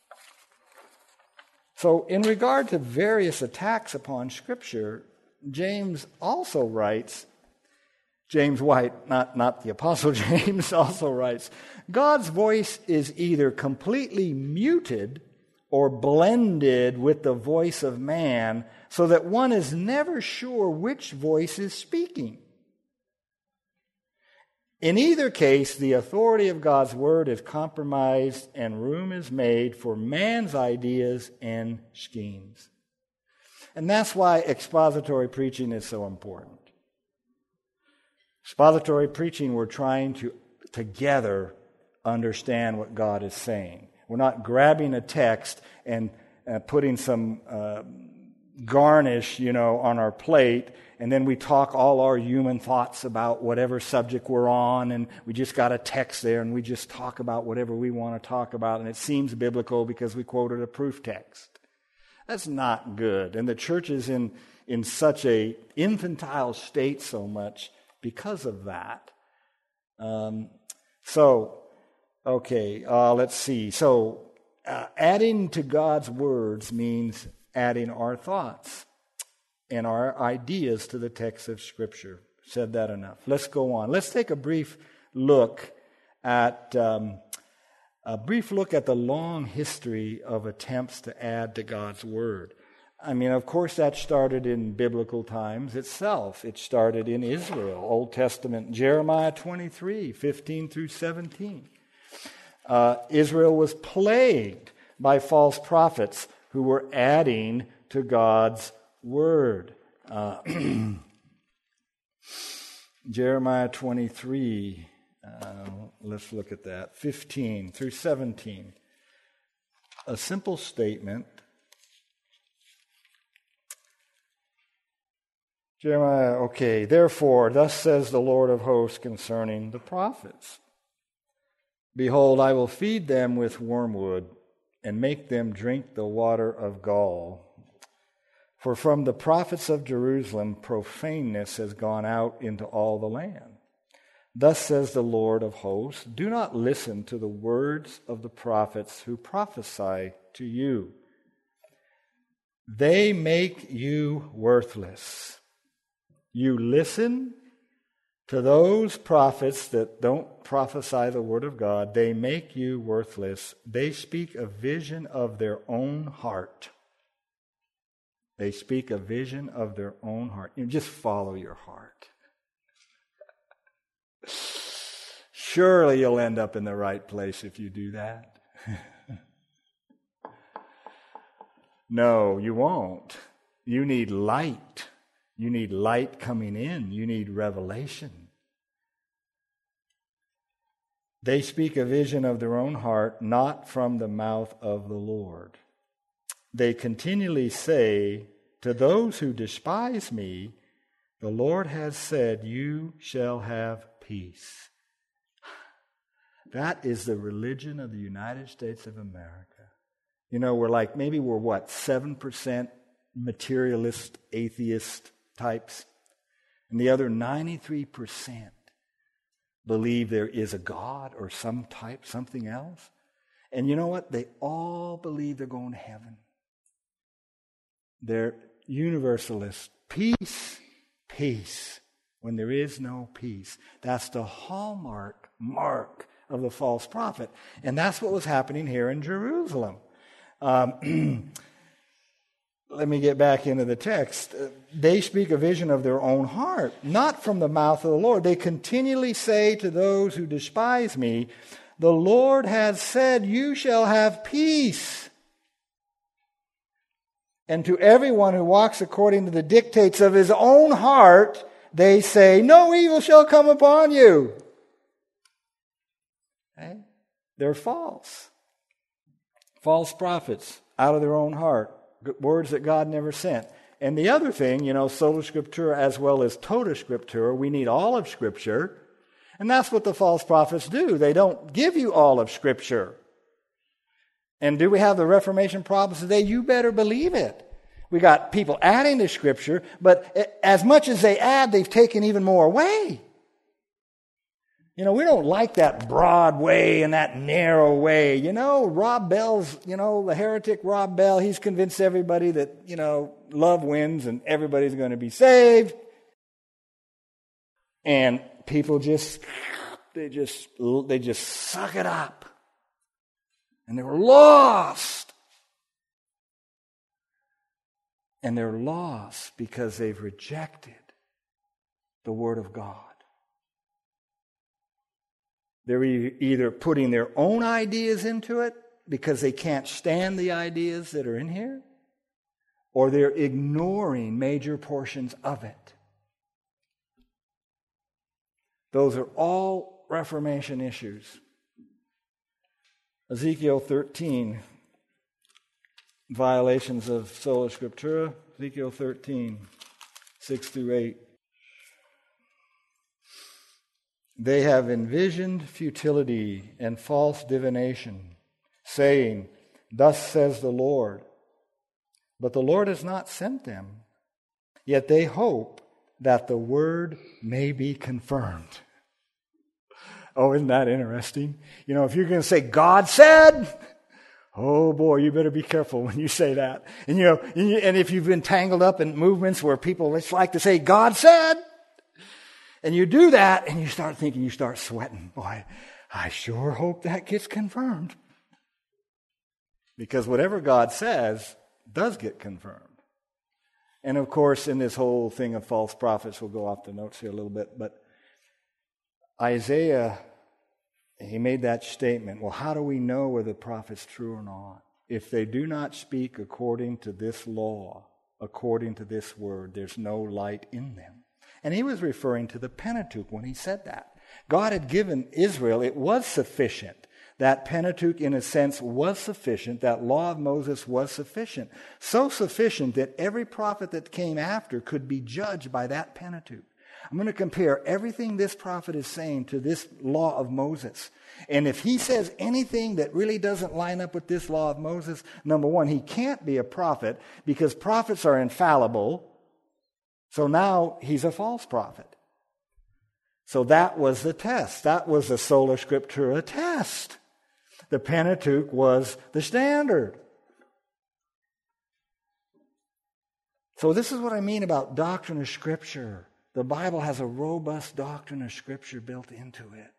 So, in regard to various attacks upon Scripture, James also writes, James White, not, not the Apostle James, also writes, God's voice is either completely muted or blended with the voice of man, so that one is never sure which voice is speaking. In either case, the authority of God's word is compromised and room is made for man's ideas and schemes. And that's why expository preaching is so important. Expository preaching, we're trying to together understand what God is saying. We're not grabbing a text and uh, putting some uh, garnish, you know, on our plate, and then we talk all our human thoughts about whatever subject we're on, and we just got a text there, and we just talk about whatever we want to talk about, and it seems biblical because we quoted a proof text. That's not good. And the church is in, in such a infantile state so much because of that. Um, so, okay, uh, let's see. So, uh, adding to God's words means adding our thoughts and our ideas to the text of Scripture. Said that enough. Let's go on. Let's take a brief look at um, a brief look at the long history of attempts to add to God's Word. I mean, of course, that started in biblical times itself. It started in Israel, Old Testament, Jeremiah twenty-three, fifteen through seventeen. Uh, Israel was plagued by false prophets who were adding to God's Word. Uh, Jeremiah twenty-three, uh, let's look at that, fifteen through seventeen. A simple statement. Jeremiah, okay, therefore, thus says the Lord of hosts concerning the prophets. Behold, I will feed them with wormwood and make them drink the water of gall. For from the prophets of Jerusalem profaneness has gone out into all the land. Thus says the Lord of hosts, do not listen to the words of the prophets who prophesy to you. They make you worthless. You listen to those prophets that don't prophesy the word of God. They make you worthless. They speak a vision of their own heart. They speak a vision of their own heart. You just follow your heart. Surely you'll end up in the right place if you do that. No, you won't. You need light. You need light coming in. You need revelation. They speak a vision of their own heart, not from the mouth of the Lord. They continually say, to those who despise me, the Lord has said, you shall have peace. That is the religion of the United States of America. You know, we're like, maybe we're what, seven percent materialist, atheist types, and the other ninety-three percent believe there is a God or some type, something else. And you know what? They all believe they're going to heaven. They're universalists. Peace, peace, when there is no peace. That's the hallmark mark of the false prophet. And that's what was happening here in Jerusalem. Um, Let me get back into the text. They speak a vision of their own heart, not from the mouth of the Lord. They continually say to those who despise me, the Lord has said, you shall have peace. And to everyone who walks according to the dictates of his own heart, they say, no evil shall come upon you. Okay? They're false. False prophets out of their own heart. Words that God never sent. And the other thing, you know, sola scriptura as well as tota scriptura, we need all of Scripture. And that's what the false prophets do. They don't give you all of Scripture. And do we have the Reformation problems today? You better believe it. We got people adding to Scripture, but as much as they add, they've taken even more away. You know, we don't like that broad way and that narrow way. You know, Rob Bell's, you know, the heretic Rob Bell, he's convinced everybody that, you know, love wins and everybody's going to be saved. And people just, they just, they just suck it up. And they're lost. And they're lost because they've rejected the Word of God. They're either putting their own ideas into it because they can't stand the ideas that are in here, or they're ignoring major portions of it. Those are all Reformation issues. Ezekiel thirteen, violations of sola scriptura. Ezekiel thirteen, six through eight. They have envisioned futility and false divination, saying, thus says the Lord. But the Lord has not sent them. Yet they hope that the word may be confirmed. Oh, isn't that interesting? You know, if you're going to say, God said, oh boy, you better be careful when you say that. And you know, and if you've been tangled up in movements where people just like to say, God said, and you do that, and you start thinking, you start sweating. Boy, I sure hope that gets confirmed. Because whatever God says does get confirmed. And of course, in this whole thing of false prophets, we'll go off the notes here a little bit, but Isaiah, he made that statement, well, how do we know whether the prophet's true or not? If they do not speak according to this law, according to this word, there's no light in them. And he was referring to the Pentateuch when he said that. God had given Israel, it was sufficient. That Pentateuch, in a sense, was sufficient. That law of Moses was sufficient. So sufficient that every prophet that came after could be judged by that Pentateuch. I'm going to compare everything this prophet is saying to this law of Moses. And if he says anything that really doesn't line up with this law of Moses, number one, he can't be a prophet because prophets are infallible. So now he's a false prophet. So that was the test. That was the sola scriptura test. The Pentateuch was the standard. So this is what I mean about doctrine of Scripture. The Bible has a robust doctrine of Scripture built into it.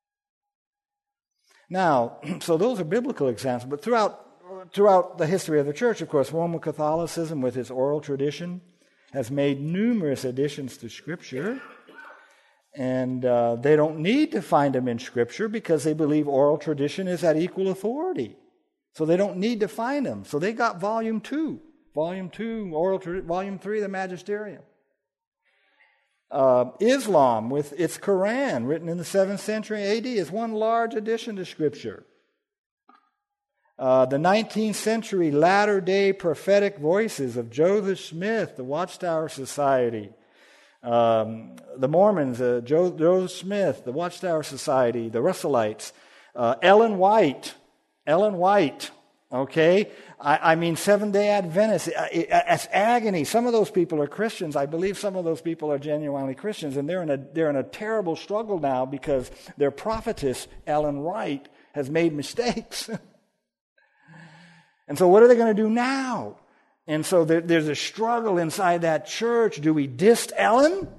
Now, so those are biblical examples, but throughout, throughout the history of the church, of course, Roman Catholicism with its oral tradition has made numerous additions to Scripture, and uh, they don't need to find them in Scripture because they believe oral tradition is at equal authority. So they don't need to find them. So they got volume two, volume two, oral tradition, volume three, the Magisterium. Uh, Islam with its Quran, written in the seventh century A D, is one large addition to Scripture. Uh, the nineteenth century latter-day prophetic voices of Joseph Smith, the Watchtower Society, um, the Mormons, uh, jo- Joseph Smith, the Watchtower Society, the Russellites, uh, Ellen White, Ellen White, okay? I, I mean, Seventh-day Adventists, it's agony. Some of those people are Christians. I believe some of those people are genuinely Christians, and they're in a, they're in a terrible struggle now because their prophetess, Ellen White, has made mistakes. And so what are they going to do now? And so there, there's a struggle inside that church. Do we dist Ellen?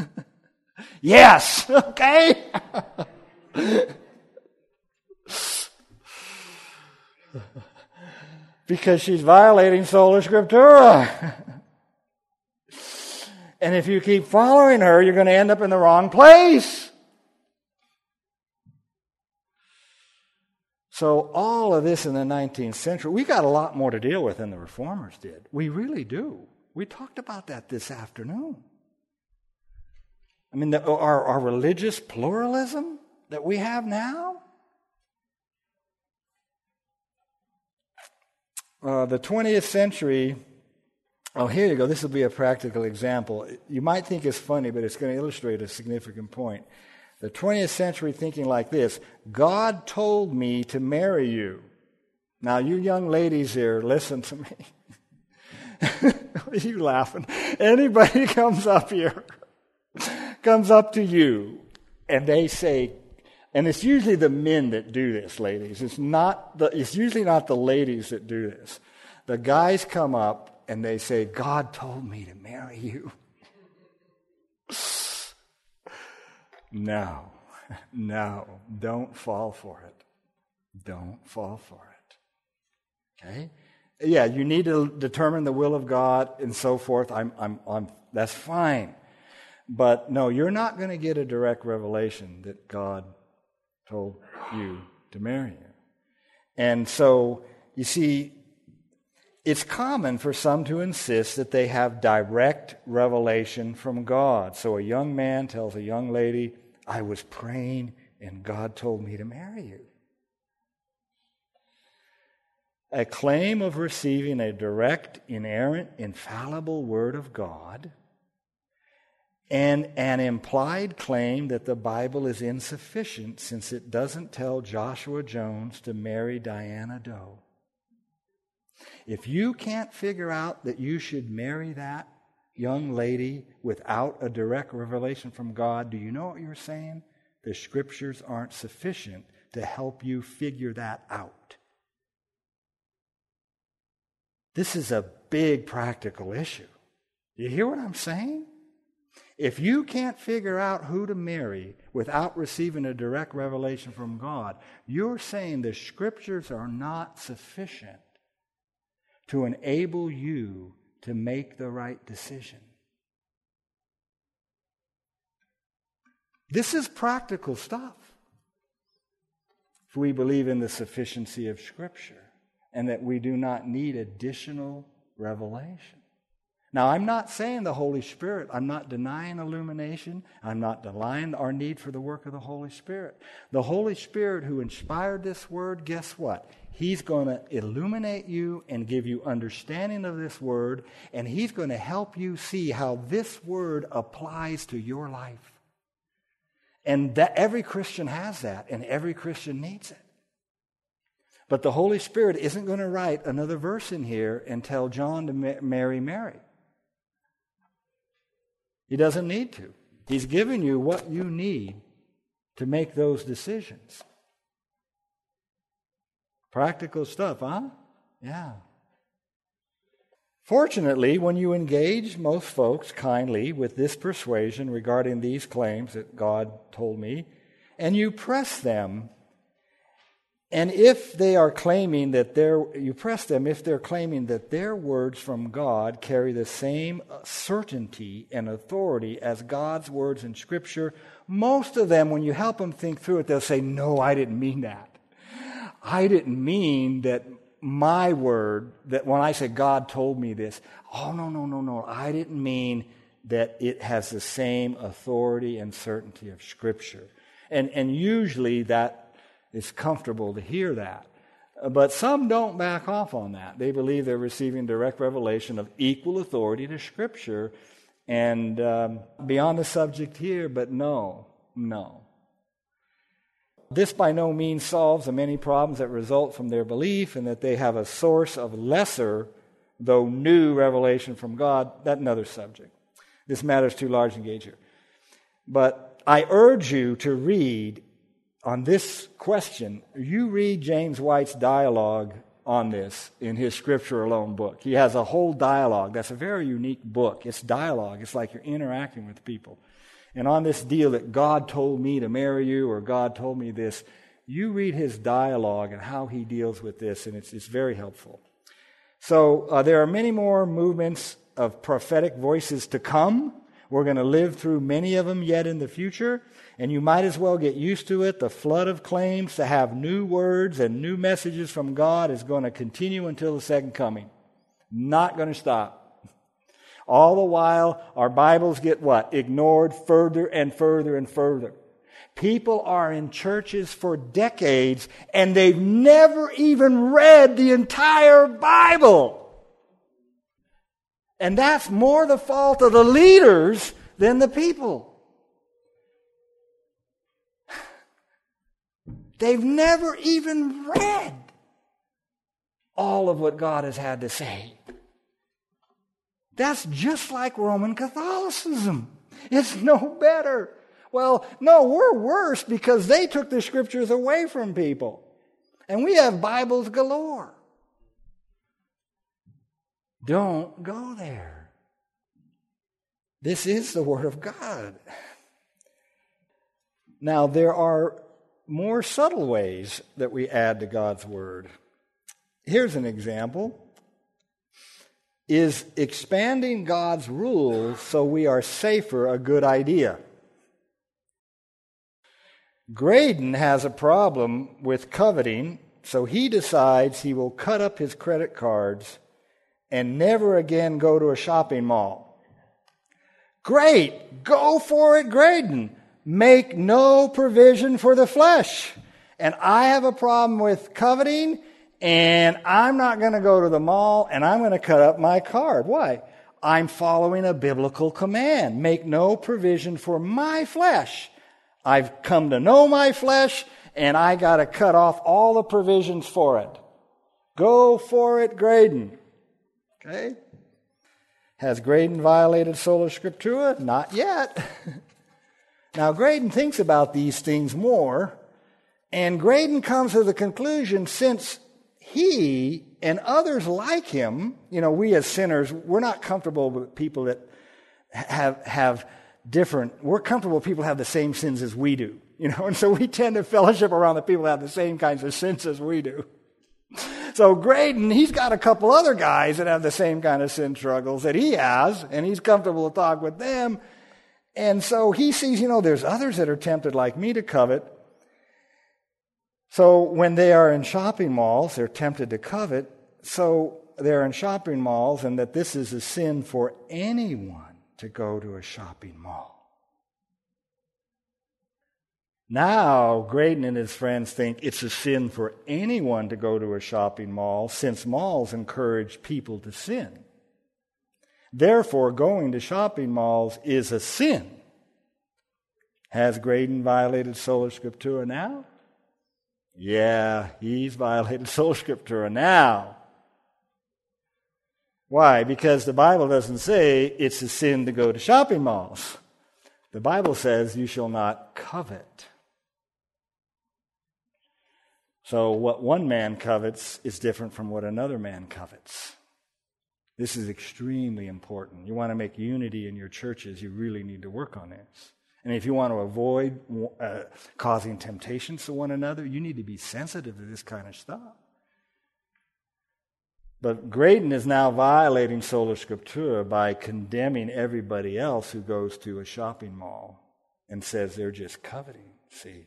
Yes, okay. Because she's violating sola scriptura. And if you keep following her, you're going to end up in the wrong place. So all of this in the nineteenth century, we got a lot more to deal with than the Reformers did. We really do. We talked about that this afternoon. I mean, the, our, our religious pluralism that we have now. Uh, the twentieth century, oh, here you go. This will be a practical example. You might think it's funny, but it's going to illustrate a significant point. The twentieth century thinking like this: God told me to marry you. Now, you young ladies here, listen to me. What are you laughing? Anybody comes up here, comes up to you, and they say, and it's usually the men that do this, ladies. It's not the, it's usually not the ladies that do this. The guys come up and they say, God told me to marry you. No, no, don't fall for it. Don't fall for it. Okay? Yeah, you need to determine the will of God and so forth. I'm, I'm, I'm, that's fine. But no, you're not going to get a direct revelation that God told you to marry you. And so, you see, it's common for some to insist that they have direct revelation from God. So a young man tells a young lady, I was praying and God told me to marry you. A claim of receiving a direct, inerrant, infallible word of God, and an implied claim that the Bible is insufficient since it doesn't tell Joshua Jones to marry Diana Doe. If you can't figure out that you should marry that young lady without a direct revelation from God, do you know what you're saying? The Scriptures aren't sufficient to help you figure that out. This is a big practical issue. You hear what I'm saying? If you can't figure out who to marry without receiving a direct revelation from God, you're saying the Scriptures are not sufficient to enable you to make the right decision. This is practical stuff. If we believe in the sufficiency of Scripture and that we do not need additional revelation. Now, I'm not saying the Holy Spirit, I'm not denying illumination, I'm not denying our need for the work of the Holy Spirit. The Holy Spirit who inspired this word, guess what? He's going to illuminate you and give you understanding of this word, and He's going to help you see how this word applies to your life. And that every Christian has that, and every Christian needs it. But the Holy Spirit isn't going to write another verse in here and tell John to ma- marry Mary. He doesn't need to. He's given you what you need to make those decisions. Practical stuff, huh? Yeah. Fortunately, when you engage most folks kindly with this persuasion regarding these claims that God told me, and you press them, and if they are claiming that their, you press them if they're claiming that their words from God carry the same certainty and authority as God's words in Scripture, most of them, when you help them think through it, they'll say, no, I didn't mean that. I didn't mean that my word, that when I said God told me this, oh, no, no, no, no, I didn't mean that it has the same authority and certainty of Scripture. And, and usually that it's comfortable to hear that. But some don't back off on that. They believe they're receiving direct revelation of equal authority to Scripture. And um, beyond the subject here, but no, no. This by no means solves the many problems that result from their belief and that they have a source of lesser, though new, revelation from God. That's another subject. This matter is too large to engage here. But I urge you to read on this question, you read James White's dialogue on this in his Scripture Alone book. He has a whole dialogue. That's a very unique book. It's dialogue. It's like you're interacting with people. And on this deal that God told me to marry you or God told me this, you read his dialogue and how he deals with this, and it's, it's very helpful. So uh, there are many more movements of prophetic voices to come. We're going to live through many of them yet in the future, and you might as well get used to it. The flood of claims to have new words and new messages from God is going to continue until the second coming. Not going to stop. All the while, our Bibles get what? Ignored further and further and further. People are in churches for decades, and they've never even read the entire Bible. And that's more the fault of the leaders than the people. They've never even read all of what God has had to say. That's just like Roman Catholicism. It's no better. Well, no, we're worse because they took the Scriptures away from people. And we have Bibles galore. Don't go there. This is the Word of God. Now, there are more subtle ways that we add to God's Word. Here's an example. Is expanding God's rules so we are safer a good idea? Graydon has a problem with coveting, so he decides he will cut up his credit cards and never again go to a shopping mall. Great! Go for it, Graydon! Make no provision for the flesh. And I have a problem with coveting, and I'm not going to go to the mall, and I'm going to cut up my card. Why? I'm following a biblical command. Make no provision for my flesh. I've come to know my flesh, and I got to cut off all the provisions for it. Go for it, Graydon. Okay? Has Graydon violated sola scriptura? Not yet. Now, Graydon thinks about these things more, and Graydon comes to the conclusion, since he and others like him, you know, we as sinners, we're not comfortable with people that have have different, we're comfortable with people who have the same sins as we do, you know, and so we tend to fellowship around the people that have the same kinds of sins as we do. So Graydon, he's got a couple other guys that have the same kind of sin struggles that he has, and he's comfortable to talk with them. And so he sees, you know, there's others that are tempted like me to covet. So when they are in shopping malls, they're tempted to covet. So they're in shopping malls, and that this is a sin for anyone to go to a shopping mall. Now, Graydon and his friends think it's a sin for anyone to go to a shopping mall, since malls encourage people to sin. Therefore, going to shopping malls is a sin. Has Graydon violated sola scriptura now? Yeah, he's violated sola scriptura now. Why? Because the Bible doesn't say it's a sin to go to shopping malls. The Bible says you shall not covet. So what one man covets is different from what another man covets. This is extremely important. You want to make unity in your churches, you really need to work on this. And if you want to avoid uh, causing temptations to one another, you need to be sensitive to this kind of stuff. But Graydon is now violating sola scriptura by condemning everybody else who goes to a shopping mall and says they're just coveting, see.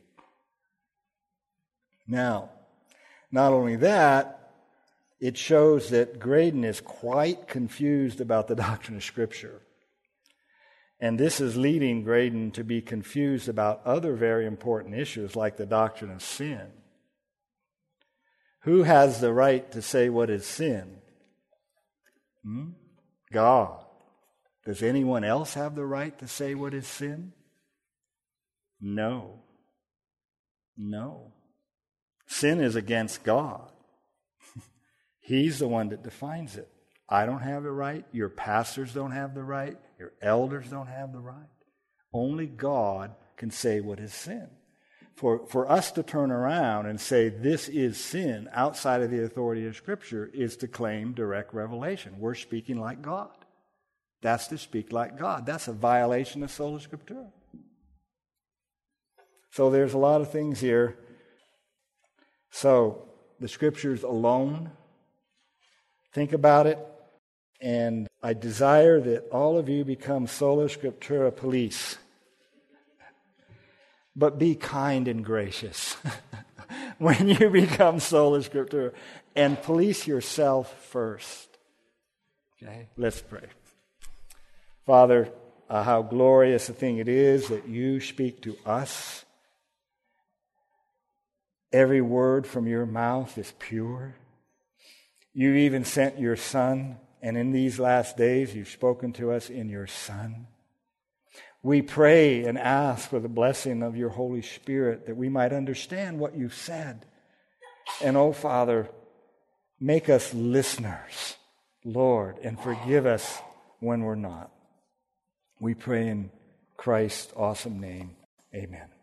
Now, not only that, it shows that Graydon is quite confused about the doctrine of Scripture. And this is leading Graydon to be confused about other very important issues like the doctrine of sin. Who has the right to say what is sin? Hmm? God. Does anyone else have the right to say what is sin? No. No. Sin is against God. He's the one that defines it. I don't have the right. Your pastors don't have the right. Your elders don't have the right. Only God can say what is sin. For, for us to turn around and say this is sin outside of the authority of Scripture is to claim direct revelation. We're speaking like God. That's to speak like God. That's a violation of sola scriptura. So there's a lot of things here. So the Scriptures alone, think about it. And I desire that all of you become Sola Scriptura police. But be kind and gracious when you become Sola Scriptura. And police yourself first. Okay? Let's pray. Father, uh, how glorious a thing it is that you speak to us. Every word from your mouth is pure. You even sent your Son, and in these last days you've spoken to us in your Son. We pray and ask for the blessing of your Holy Spirit that we might understand what you've said. And oh, Father, make us listeners, Lord, and forgive us when we're not. We pray in Christ's awesome name. Amen.